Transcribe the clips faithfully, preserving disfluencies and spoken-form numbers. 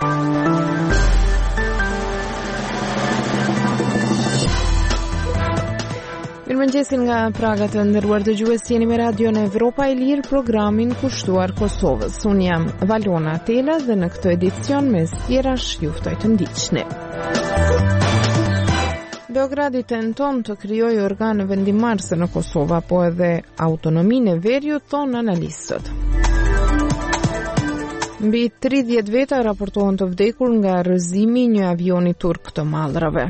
Mirëmëngjesin nga Praga të nderuar dëgjues, jeni me radion Evropa e Lirë, programin kushtuar Kosovës. Unë jam Valona Tela dhe në këtë edicion me sjerash ju ftoj të ndiqni. Beogradi tenton të krijojë organe vendimmarrëse në Kosovë, po edhe autonominë e veriut, thonë analistët. Mbi tridhjetë veta raportohen të vdekur nga rrëzimi i një avioni turk të mallrave.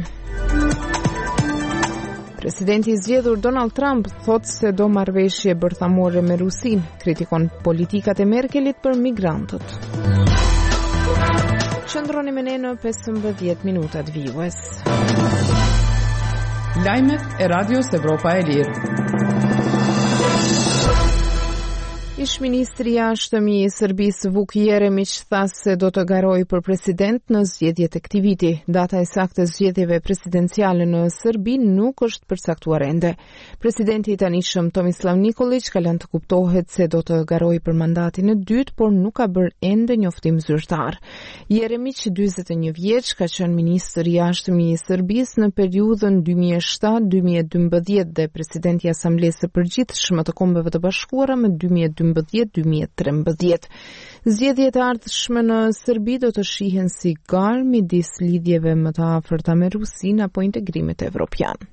Presidenti i zgjedhur Donald Trump thotë se do marrëveshje bërthamore me Rusin, kritikon politikat e Merkelit për migrantët. Qëndroni me ne në pesëmbëdhjetë minutat vijues. Lajmet e Radios Evropa e Lirë. Ish ministri i jashtëmi i Serbisë Vuk Jeremić tha se do të garojë për president në zgjedhjet e këtij viti. Data e saktë e zgjedhjeve presidenciale në Serbi nuk është përcaktuar ende. Presidenti i tanishëm Tomislav Nikolić ka lënë të kuptohet se do të garojë për mandatin e dytë, por nuk ka bërë ende njoftim zyrtar. Jeremić, dyzet e një vjeç, ka qenë ministër i jashtëmi i Serbisë në periudhën dy mijë e shtatë dy mijë e dymbëdhjetë dhe presidenti i Asamblesë së Përgjithshme të Kombeve të Bashkuara më dy mijë e dymbëdhjetë dy mijë e trembëdhjetë. Zgjedhjet e ardhshme në Serbi do të shihen si gar midis lidhjeve më të afërta me Rusinë apo integrimit evropian.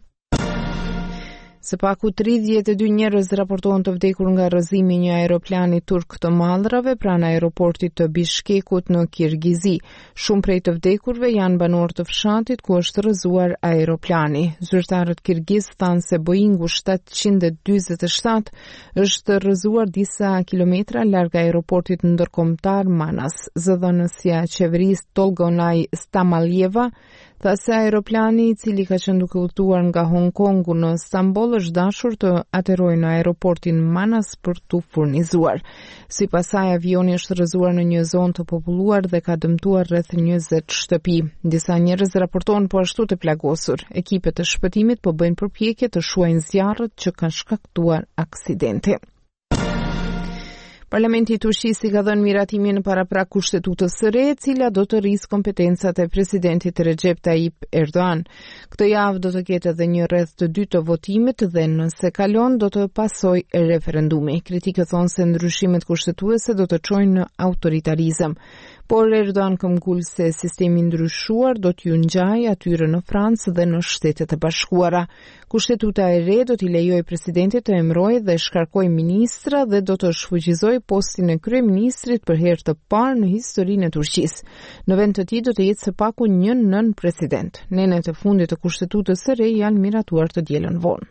Së paku tridhjetë e dy njerëz raportohen të vdekur nga rrëzimi i një aeroplani turk të mallrave pranë aeroportit të Bishkekut në Kirgizi. Shumë prej të vdekurve janë banorë të fshatit ku është rrëzuar aeroplani. Zyrtarët kirgiz thanë se Boeingu shtatëqind e dyzet e shtatë është rrëzuar disa kilometra larg aeroportit ndërkombëtar Manas. Zëdhënësja e qeverisë Tolgonaj Stamaljeva tha se aeroplani i cili ka qenë duke udhëtuar nga Hong Kongu në Stamboll është dashur të aterojë në aeroportin Manas për t'u furnizuar. Sipas saj, avioni është rrëzuar në një zonë të populluar dhe ka dëmtuar rreth njëzet shtëpi. Disa njerëz raportohen po ashtu të plagosur. Ekipet e shpëtimit po bëjnë përpjekje të shuajnë zjarret që kanë shkaktuar aksidenti. Parlamenti i Turqisë ka dhënë miratimin para pra kushtetutës së re, e cila do të rrisë kompetencat e presidentit Recep Tayyip Erdogan. Këtë javë do të ketë edhe një rreth të dytë të votimit dhe nëse kalon do të pasojë referendumi. Kritikët thonë se ndryshimet kushtetuese do të çojnë në autoritarizëm. Por Erdogan këmbgul se sistemi ndryshuar do t'ju ngjajë atyre në Francë dhe në Shtetet e Bashkuara. Kushtetuta e re do t'i lejojë presidentit të emërojë dhe shkarkojë ministra dhe do të shfuqizojë postin e kryeministrit për herë të parë në historinë e Turqisë. Në vend të tij do të jetë së paku një nën president. Nenet e fundit të kushtetutës së re janë miratuar të dielën vonë.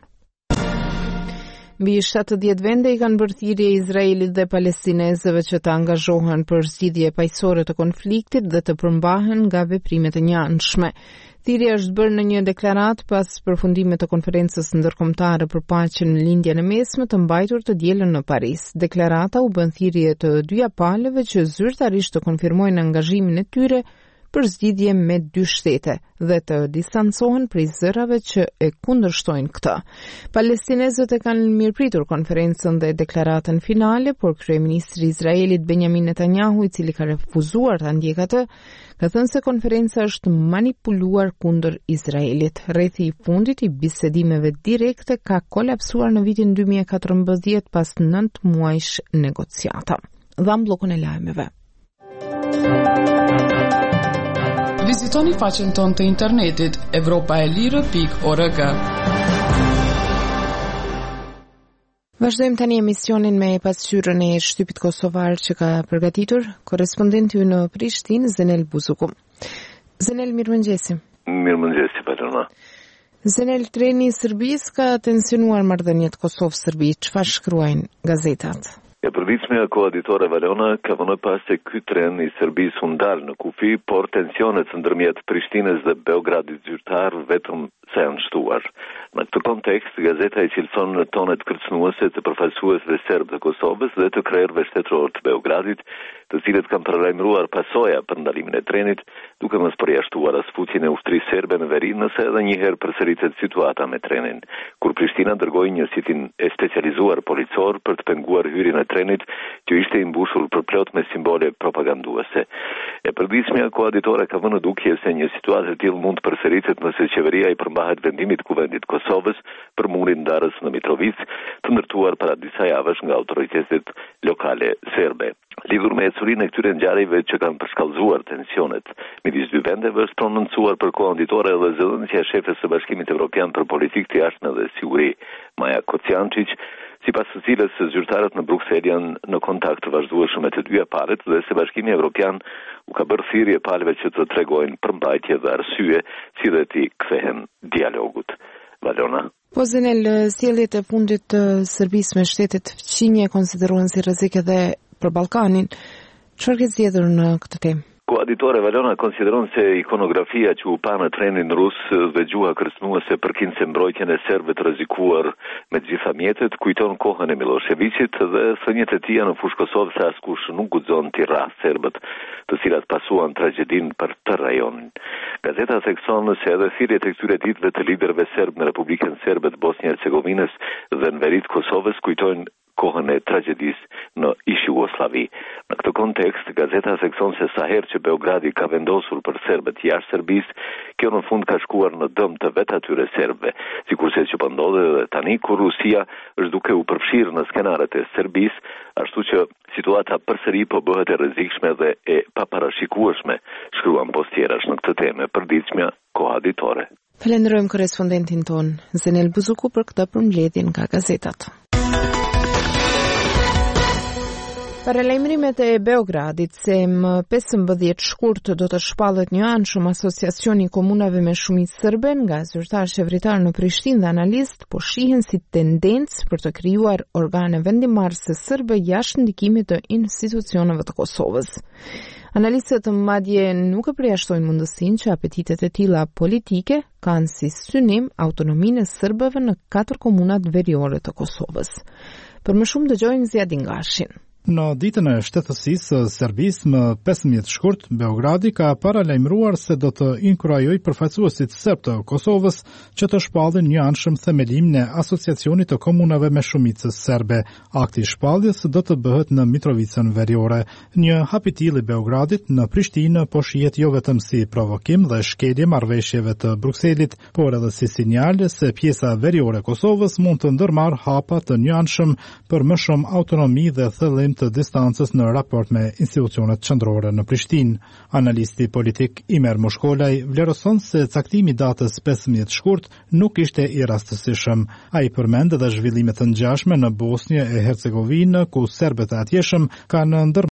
Mbi shtatëdhjetë vende i kanë bërë thirrje Izraelit dhe palestinezëve që të angazhohen për zgjidhje paqësore të konfliktit dhe të përmbahen nga veprimet e njëanshme. Thirrja është bërë në një deklaratë pas përfundimit të konferencës ndërkombëtare për paqen në lindjen e mesme të mbajtur të dielën në Paris. Deklarata u bën thirrje të dyja palëve që zyrtarisht të konfirmojnë angazhimin e tyre për zgjidhje me dy shtete dhe të distancohen prej zërave që e kundërshtojnë këtë. Palestinezët e kanë mirëpritur konferencën dhe deklaratën finale, por kryeministri i Izraelit Benjamin Netanyahu, i cili ka refuzuar ta ndjekë atë, ka thënë se konferenca është manipuluar kundër Izraelit. Rrethi i fundit i bisedimeve direkte ka kolapsuar në vitin dy mijë e katërmbëdhjetë pas nëntë muajsh negociata. Dham bllokun e lajmeve. Vizitoni faqen tonë të internetit evropaelire pikë org. Vazhdojmë tani emisionin me pasqyrën e shtypit kosovar që ka përgatitur korrespondenti ynë në Prishtinë, Zenel Buzuku. Zenel, mirëmëngjesi. Mirëmëngjesi, Valona. Zenel, treni i Serbisë ka tensionuar marrëdhëniet Kosovë-Serbi. Çfarë shkruajnë gazetat? E përditshmja koaditore Valona ka vënë pas se ky tren i Serbisë u ndal në kufi, por tensionet ndërmjet Prishtinës dhe Beogradit zyrtar vetëm se janë shtuar. Në këtë kontekst, gazeta i cilëson tonet kërcënuese të përfaqësuesve serb të Kosovës dhe të krerëve shtetëror të Beogradit, të cilët kanë paralajmëruar pasoja për ndalimin e trenit duke mos përjashtuar as fuqin e ushtrisë serbe në veri nëse edhe një herë përsëritet situata me trenin, kur Prishtina dërgoi një sitin e specializuar policor për të penguar hyrjen e trenit që ishte i mbushur përplot me simbole propaganduese. E përditshmja koaditore ka vënë dukje se një situatë e tillë mund të përsëritet nëse qeveria i përmbahet vendimit kuvendit Kosovës për murin ndarës në Mitrovic, të ndërtuar para disa javësh nga autoritetet lokale serbe. Lidhur me ecurinë e këtyre ngjarjeve që kanë përshkallëzuar tensionet midis dy vendeve, është prononcuar për koanditore edhe zëdhënësja e shefes së Bashkimit Evropian për politikë të jashtme dhe siguri, Maja Kociančić, sipas së cilës zyrtarët në Bruksel janë në kontakt të vazhdueshëm me të dyja palët dhe se Bashkimi Evropian u ka bërë thirrje palëve që të tregojnë përmbajtje dhe arsye, si dhe të kthehen dialogut. Valona. Po Zenel, sjelljet e fundit të Serbisë me shtetet fqinje konsiderohen si rrezik edhe për Ballkanin. Çfarë ke zgjedhur në këtë temë? Koaditore Valona konsideron se ikonografia që u pa në trenin rus dhe gjuha kërcënuese përkindse mbrojtjen e serbëve të rrezikuar me të gjitha mjetet kujton kohën e Miloševićit dhe thënjet e tij në fushë Kosovë se askush nuk guxon t'i rrah serbët, të cilat pasuan tragjedinë për të rajonin. Gazeta thekson se edhe thirrjet e këtyre ditëve të liderëve serb në Republikën Serbe të Bosnjë-Hercegovinës dhe në veri të Kosovës kujtojnë kohën e tragjedisë në ish Jugosllavi. Në këtë kontekst, gazeta thekson se sa herë që Beogradi ka vendosur për serbët jashtë Serbisë, kjo në fund ka shkuar në dëm të vetë atyre serbëve, sikurse që po ndodhet edhe tani kur Rusia është duke u përfshirë në skenaret e Serbisë, ashtu që situata përsëri po bëhet e rrezikshme dhe e paparashikueshme, shkruan postjerash në këtë temë e përditshme koaditore. Falenderojmë korrespondentin ton Zenel Buzuku për këtë përmbledhje nga gazetat. Paralajmërimet e Beogradit se më pesëmbëdhjetë shkurt do të shpallet një anshëm asociacioni i komunave me shumicë serbe nga zyrtar qeveritar në Prishtinë dhe analist po shihen si tendencë për të krijuar organe vendimmarrëse serbe jashtë ndikimit të institucioneve të Kosovës. Analistët madje nuk e përjashtojnë mundësinë që apetitet e tilla politike kanë si synim autonominë e serbëve në katër komunat veriore të Kosovës. Për më shumë dëgjojmë Ziadin Gashin. Në ditën e shtetësisë së Serbisë më pesëmbëdhjetë shkurt, Beogradi ka paralajmëruar se do të inkurajojë përfaqësuesit serb të Kosovës që të shpallin një anshëm themelim në asociacionit të komunave me shumicë serbe. Akti i shpalljes do të bëhet në Mitrovicën veriore. Një hap i tillë i Beogradit në Prishtinë po shihet jo vetëm si provokim dhe shkelje marrëveshjeve të Brukselit, por edhe si sinjal se pjesa veriore e Kosovës mund të ndërmarrë hapa të një anshëm për më shumë autonomi dhe thellim të distancës në raport me institucionet qendrore në Prishtinë. Analisti politik Imer Moshkolaj vlerëson se caktimi datës pesëmbëdhjetë shkurt nuk ishte i rastësishëm. Ai përmend edhe zhvillimet të ngjashme në Bosnjë e Hercegovinë ku serbët e atjeshëm kanë ndër